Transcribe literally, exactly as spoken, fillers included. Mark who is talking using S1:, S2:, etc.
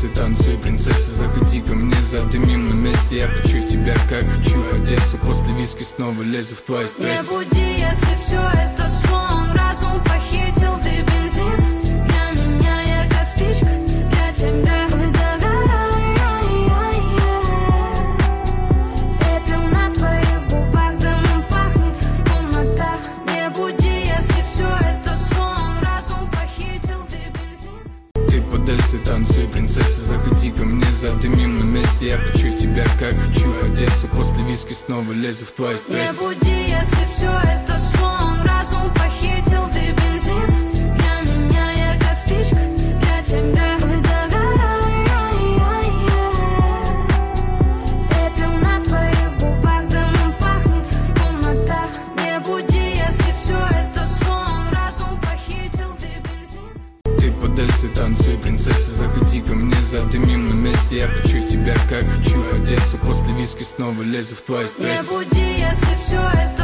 S1: Одессы, танцуй, принцесса, заходи ко мне, задымим на месте. Я хочу тебя, как хочу Одессу. После виски снова лезу в твой стресс.
S2: Не буди, если все это сон. Разум похитил, ты бензин. Для меня я как спичка, для тебя догорай. Пепел на твоих губах, дымом пахнет в комнатах. Не буди, если все это сон. Разум похитил, ты бензин.
S1: Ты под Одессой, танцуй, принцесса, заходи ко мне, задымим на месте. Я хочу тебя, как хочу Одессу. После виски снова лезу в твой стресс.
S2: Не буди, если все это сон. Разум похитил, ты бензин. Для меня я как спичка, для тебя догорай. Пепел на твоих губах, дымом пахнет в комнатах. Не буди, если все это сон. Разум похитил, ты бензин.
S1: Ты под Одессой, танцуй, принцесса, заходи ко мне, задымим на месте. Я хочу тебя, как хочу Одессу. После виски снова лезу в твой стресс.
S2: Не буди, если все это